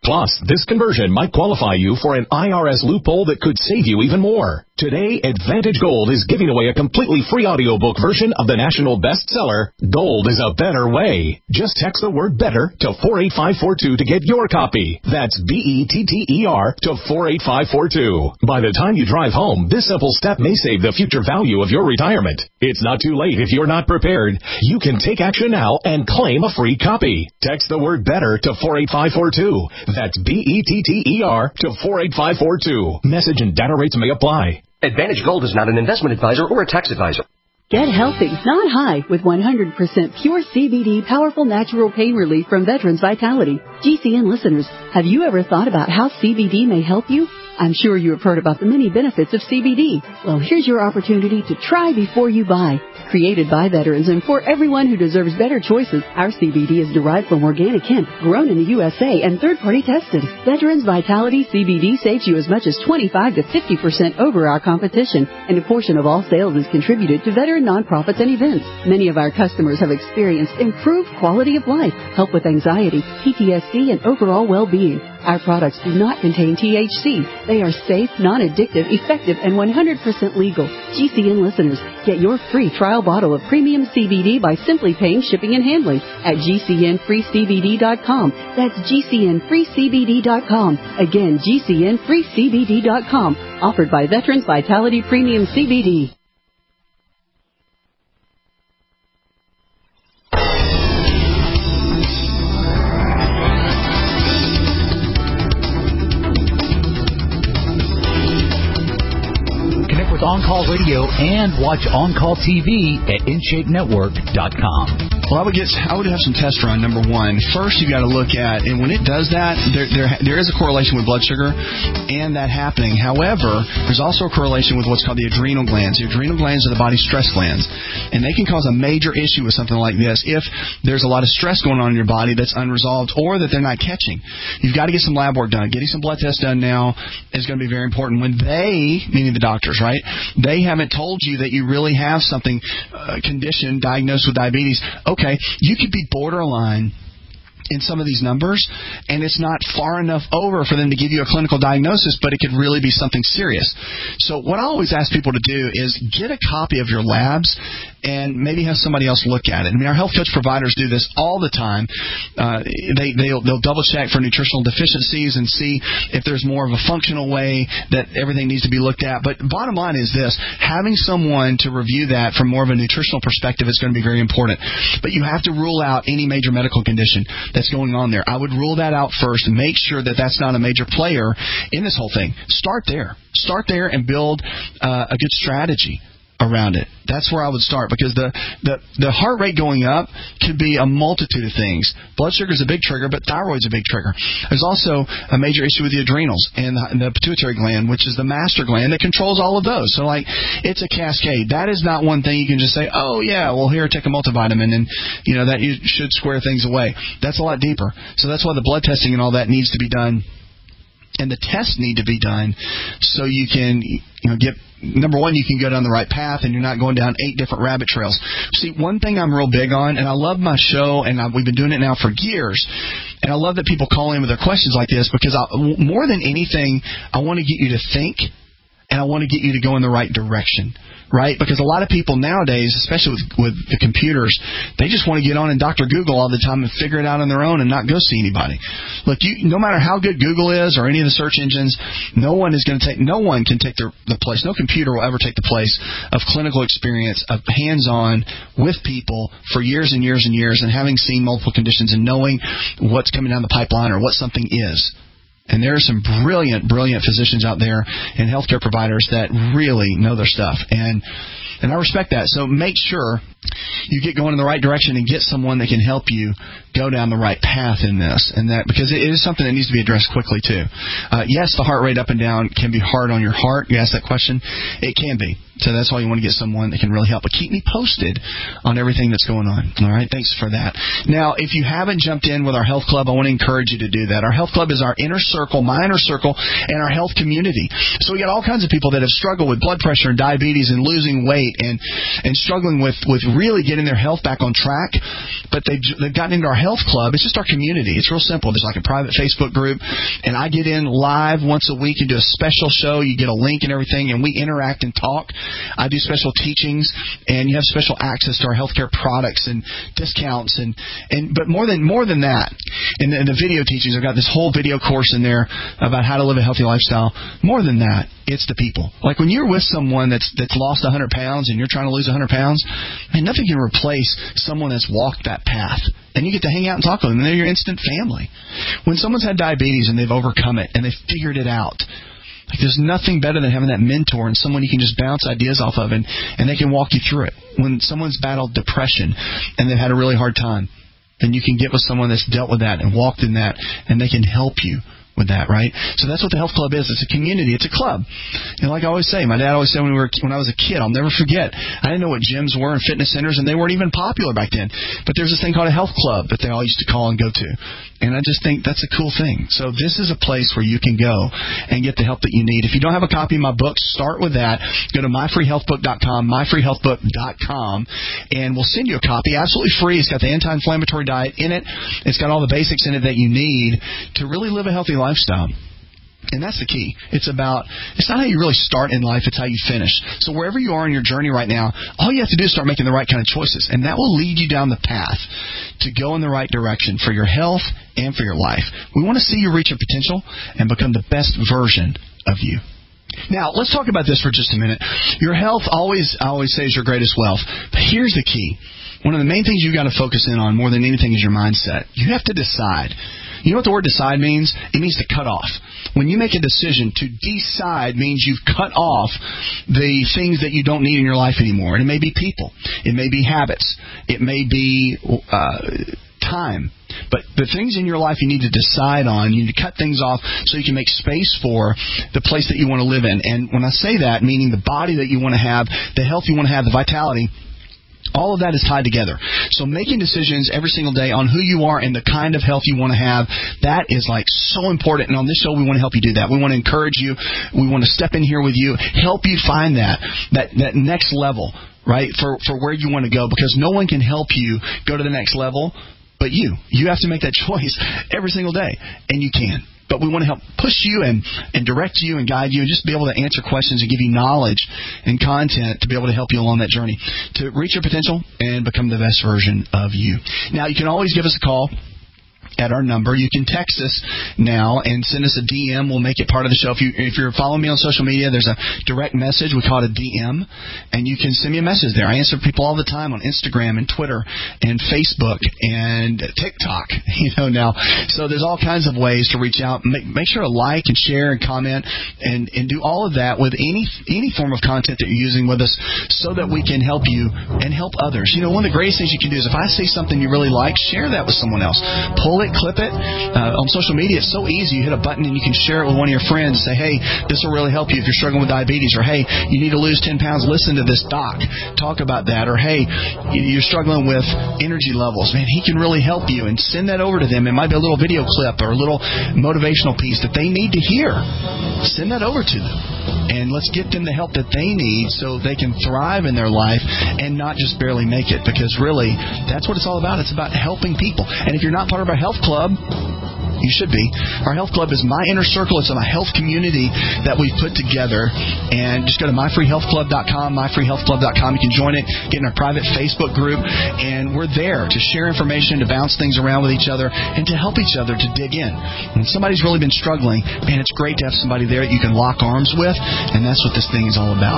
Plus, this conversion might qualify you for an I R S loophole that could save you even more. Today, Advantage Gold is giving away a completely free audiobook version of the national bestseller, Gold is a Better Way. Just text the word BETTER to four eight five four two to get your copy. That's B E T T E R to four eight five four two. By the time you drive home, this simple step may save the future value of your retirement. It's not too late if you're not prepared. You can take action now and claim a free copy. Text the word BETTER to four eight five four two. That's B E T T E R to four eight five four two. Message and data rates may apply. Advantage Gold is not an investment advisor or a tax advisor. Get healthy, not high, with one hundred percent pure C B D powerful natural pain relief from Veterans Vitality. G C N listeners, have you ever thought about how C B D may help you? I'm sure you have heard about the many benefits of C B D. Well, here's your opportunity to try before you buy. Created by veterans and for everyone who deserves better choices, our C B D is derived from organic hemp, grown in the U S A, and third-party tested. Veterans Vitality C B D saves you as much as twenty-five to fifty percent over our competition, and a portion of all sales is contributed to veteran nonprofits and events. Many of our customers have experienced improved quality of life, help with anxiety, P T S D, and overall well-being. Our products do not contain T H C. They are safe, non-addictive, effective, and one hundred percent legal. G C N listeners, get your free trial bottle of premium C B D by simply paying shipping and handling at G C N free C B D dot com. That's G C N free C B D dot com. Again, G C N free C B D dot com. Offered by Veterans Vitality Premium C B D. With On Call Radio and watch On Call T V at in shape network dot com. Well, I would get, I would have some tests run. Number one, first you got to look at, and when it does that, there, there, there is a correlation with blood sugar and that happening. However, there's also a correlation with what's called the adrenal glands. The adrenal glands are the body's stress glands, and they can cause a major issue with something like this if there's a lot of stress going on in your body that's unresolved or that they're not catching. You've got to get some lab work done. Getting some blood tests done now is going to be very important. When they, meaning the doctors, right? They haven't told you that you really have something, uh, condition diagnosed with diabetes. Okay, you could be borderline in some of these numbers, and it's not far enough over for them to give you a clinical diagnosis, but it could really be something serious. So what I always ask people to do is get a copy of your labs and maybe have somebody else look at it. I mean, our health coach providers do this all the time. Uh, they, they'll, they'll double check for nutritional deficiencies and see if there's more of a functional way that everything needs to be looked at. But bottom line is this, having someone to review that from more of a nutritional perspective is going to be very important. But you have to rule out any major medical condition that's going on there. I would rule that out first and make sure that that's not a major player in this whole thing. Start there. Start there and build uh, a good strategy around it. That's where I would start, because the, the, the heart rate going up could be a multitude of things. Blood sugar is a big trigger, but thyroid's a big trigger. There's also a major issue with the adrenals and the, and the pituitary gland, which is the master gland that controls all of those. So, like, it's a cascade. That is not one thing you can just say, oh, yeah, well, here, take a multivitamin, and, you know, that you should square things away. That's a lot deeper. So that's why the blood testing and all that needs to be done, and the tests need to be done so you can, you know, get, number one, you can go down the right path and you're not going down eight different rabbit trails. See, one thing I'm real big on, and I love my show, and I, we've been doing it now for years, and I love that people call in with their questions like this, because I, more than anything, I want to get you to think, and I want to get you to go in the right direction. Right? Because a lot of people nowadays, especially with, with the computers, they just want to get on and Doctor Google all the time and figure it out on their own and not go see anybody. Look, you, no matter how good Google is or any of the search engines, no one is going to take, no one can take the, the place, no computer will ever take the place of clinical experience, of hands-on with people for years and years and years, and having seen multiple conditions and knowing what's coming down the pipeline or what something is. And there are some brilliant, brilliant physicians out there and healthcare providers that really know their stuff. And and I respect that. So make sure you get going in the right direction and get someone that can help you go down the right path in this. And that, because it is something that needs to be addressed quickly, too. Uh, yes, the heart rate up and down can be hard on your heart. You asked that question. It can be. So that's why you want to get someone that can really help. But keep me posted on everything that's going on. All right? Thanks for that. Now, if you haven't jumped in with our health club, I want to encourage you to do that. Our health club is our inner circle, my inner circle, and our health community. So we got all kinds of people that have struggled with blood pressure and diabetes and losing weight and, and struggling with, with really getting their health back on track, but they've, they've gotten into our health club. It's just our community. It's real simple. There's like a private Facebook group, and I get in live once a week and do a special show. You get a link and everything, and we interact and talk. I do special teachings, and you have special access to our healthcare products and discounts, and, and but more than more than that, in the, in the video teachings, I've got this whole video course in there about how to live a healthy lifestyle. More than that, it's the people. Like when you're with someone that's that's lost one hundred pounds and you're trying to lose one hundred pounds, man, nothing can replace someone that's walked that path. And you get to hang out and talk with them, and they're your instant family. When someone's had diabetes and they've overcome it and they've figured it out, like there's nothing better than having that mentor and someone you can just bounce ideas off of, and, and they can walk you through it. When someone's battled depression and they've had a really hard time, then you can get with someone that's dealt with that and walked in that, and they can help you with that, right? So that's what the health club is. It's a community. It's a club. And like I always say, my dad always said when we were when I was a kid, I'll never forget, I didn't know what gyms were and fitness centers, and they weren't even popular back then. But there's this thing called a health club that they all used to call and go to. And I just think that's a cool thing. So this is a place where you can go and get the help that you need. If you don't have a copy of my book, start with that. Go to my free health book dot com, my free health book dot com, and we'll send you a copy absolutely free. It's got the anti-inflammatory diet in it. It's got all the basics in it that you need to really live a healthy lifestyle. And that's the key. It's about, it's not how you really start in life, it's how you finish. So wherever you are in your journey right now, all you have to do is start making the right kind of choices. And that will lead you down the path to go in the right direction for your health and for your life. We want to see you reach your potential and become the best version of you. Now, let's talk about this for just a minute. Your health always, I always say, is your greatest wealth. But here's the key. One of the main things you've got to focus in on more than anything is your mindset. You have to decide. You know what the word decide means? It means to cut off. When you make a decision, to decide means you've cut off the things that you don't need in your life anymore. And it may be people. It may be habits. It may be uh, time. But the things in your life you need to decide on, you need to cut things off so you can make space for the place that you want to live in. And when I say that, meaning the body that you want to have, the health you want to have, the vitality, all of that is tied together. So making decisions every single day on who you are and the kind of health you want to have, that is like so important. And on this show, we want to help you do that. We want to encourage you. We want to step in here with you, help you find that, that, that next level, right, for, for where you want to go. Because no one can help you go to the next level but you. You have to make that choice every single day, and you can. But we want to help push you and, and direct you and guide you and just be able to answer questions and give you knowledge and content to be able to help you along that journey to reach your potential and become the best version of you. Now, you can always give us a call at our number. You can text us now and send us a D M. We'll make it part of the show. If, you, if you're following me on social media, there's a direct message. We call it a D M, and you can send me a message there. I answer people all the time on Instagram and Twitter and Facebook and TikTok, you know, now. So there's all kinds of ways to reach out. Make, make sure to like and share and comment and, and do all of that with any any form of content that you're using with us so that we can help you and help others. You know, one of the greatest things you can do is if I say something you really like, share that with someone else. Pull it, clip it. Uh, on social media, it's so easy. You hit a button and you can share it with one of your friends. Say, hey, this will really help you if you're struggling with diabetes. Or, hey, you need to lose ten pounds. Listen to this doc. Talk about that. Or, hey, you're struggling with energy levels. Man, he can really help you. And send that over to them. It might be a little video clip or a little motivational piece that they need to hear. Send that over to them. And let's get them the help that they need so they can thrive in their life and not just barely make it. Because really, that's what it's all about. It's about helping people. And if you're not part of our health club, you should be. Our health club is my inner circle. It's a health community that we've put together. And just go to my free health club dot com, my free health club dot com. You can join it, get in our private Facebook group, and we're there to share information, to bounce things around with each other, and to help each other to dig in. When somebody's really been struggling, man, it's great to have somebody there that you can lock arms with, and that's what this thing is all about.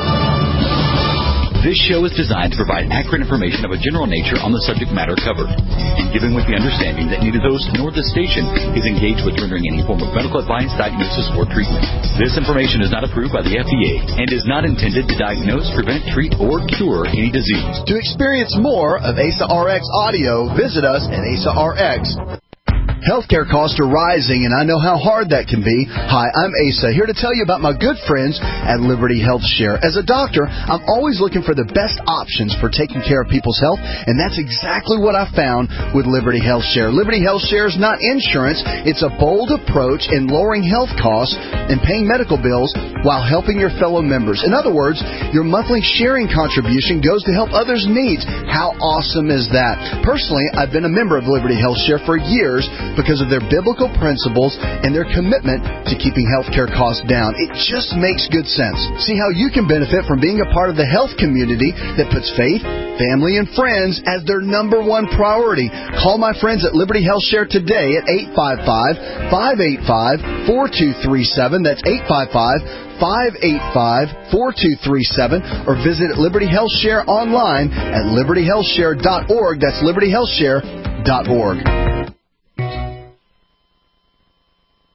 This show is designed to provide accurate information of a general nature on the subject matter covered, and given with the understanding that neither host nor the station is engaged with rendering any form of medical advice, diagnosis, or treatment. This information is not approved by the F D A and is not intended to diagnose, prevent, treat, or cure any disease. To experience more of A S A R X audio, visit us at A S A R X. Healthcare costs are rising, and I know how hard that can be. Hi, I'm Asa, here to tell you about my good friends at Liberty Health Share. As a doctor, I'm always looking for the best options for taking care of people's health, and that's exactly what I found with Liberty Health Share. Liberty Health Share is not insurance. It's a bold approach in lowering health costs and paying medical bills while helping your fellow members. In other words, your monthly sharing contribution goes to help others' needs. How awesome is that? Personally, I've been a member of Liberty Health Share for years because of their biblical principles and their commitment to keeping healthcare costs down. It just makes good sense. See how you can benefit from being a part of the health community that puts faith, family, and friends as their number one priority. Call my friends at Liberty Health Share today at eight five five, five eight five, four two three seven. That's eight five five, five eight five, four two three seven, or visit Liberty Health Share online at liberty health share dot org. That's liberty health share dot org.